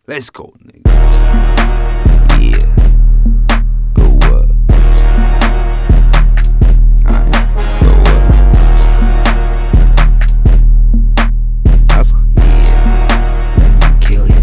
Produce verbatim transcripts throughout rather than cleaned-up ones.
Let's go, nigga. Yeah. Go up. Alright. Go up. That's, yeah. Let me kill you.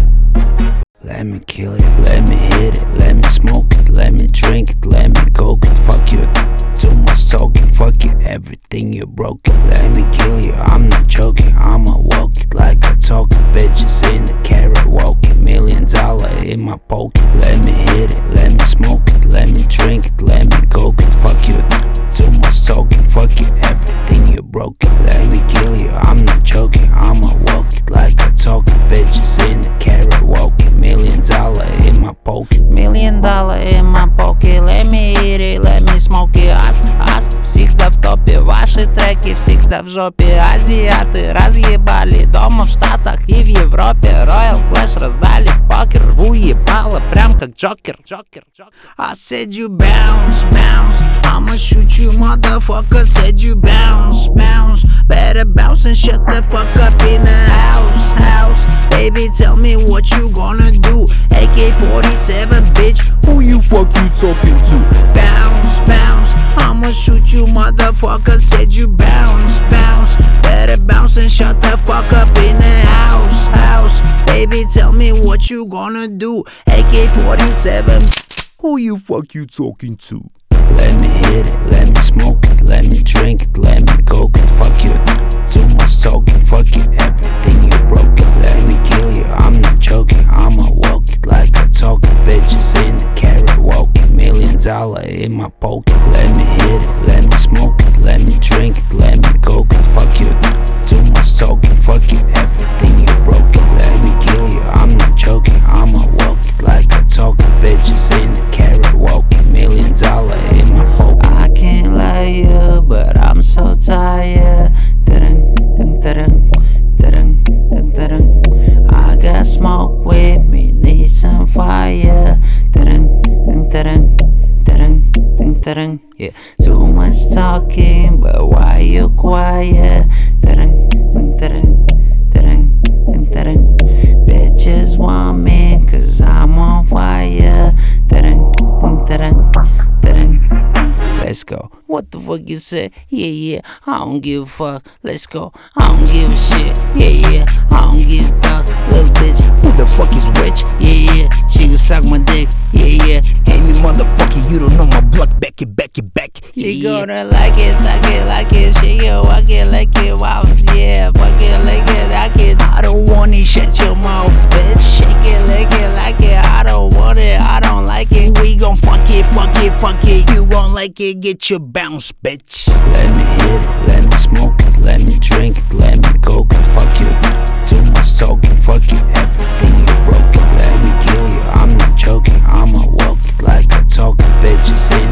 Let me kill you. Let me hit it. Let me smoke it. Let me drink it. Let me coke it. Fuck you. Too much talking. Fuck you. Everything you broken. Let me kill you. I'm not joking. I'ma walk it like I talk it. Bitches in the carrot walking. Million dollar in my pocket. Let me hit it. Let me smoke it. Let me drink it. Let me coke it. Fuck you. Too much talking. Fuck you. Everything you broken. Let me kill you. I'm not joking. I'ma walk it like I talk it. Bitches in the carrot walking. Million dollar in my pocket. Million dollar in my pocket. Let me hit it. Let me smoke it. Ас, ас, всегда в топе. Ваши треки всегда в жопе. Азиаты разъебали дома в Штатах и в Европе. Royal Flash раздали покер. Рву ебало прям как Джокер. Джокер, Джокер. I said you bounce, bounce. I'ma shoot you, motherfucker. Said you bounce, bounce. Better bounce and shut the fuck up in the house, house. Baby, tell me what you gonna do. A K forty-seven, bitch. Who you fuck you talking to? Bounce, bounce. I'ma shoot you, motherfucker. Said you bounce, bounce. Better bounce and shut the fuck up in the house, house. Baby, tell me what you gonna do. A K forty-seven. Who you fuck you talking to? Let me hit it, let me smoke it, let me drink it, let me coke it. Fuck you, too much talking, fuck you, everything you broken. Let me kill you, I'm not joking, I'ma walk it like I talk it. Bitches in the carrot walking, million dollar in my pocket. Let me hit it, let me smoke it, let me drink it, let me coke it. Fuck you, too much talking, fuck you, everything you broken. Let me kill you, I'm not joking, I'ma walk it like I talk it. Bitches in the carrot walking, million dollar in my pocket. I can't lie you, but I'm so tired. Dun, dun, dun, dun, dun, dun. I got smoke with me, need some fire. Dun, dun, dun, dun, dun, dun. Yeah, too much talking, but why you quiet? Dun, dun, dun, dun, dun, dun. Bitches want me, cause I'm on fire. Dun, dun, dun, dun. Let's go. What the fuck you say? Yeah, yeah, I don't give a fuck. Let's go. I don't give a shit. Yeah, yeah, I don't give a fuck. Little bitch, Who the fuck is rich? yeah, yeah, she can suck my dick. Yeah, yeah, Hey me motherfucker, you don't know my block. Back it, back it, back. she Yeah, yeah. gonna like it, suck it, like it. She gon' walk it, like it, wow, yeah, fuck it, like it, like it. I don't want it, shut your mouth, bitch. Shake it, lick it, like it. I don't want it, I don't like it. We gon' fuck it, fuck it, fuck it. You gon' like it, get your bounce, bitch. Let me hit it, let me smoke it, let me drink it, let me coke it. Fuck you, too much talking, fuck you, everything you broken. Let me kill you, I'm not joking, I'ma walk it like I talk it. Bitches in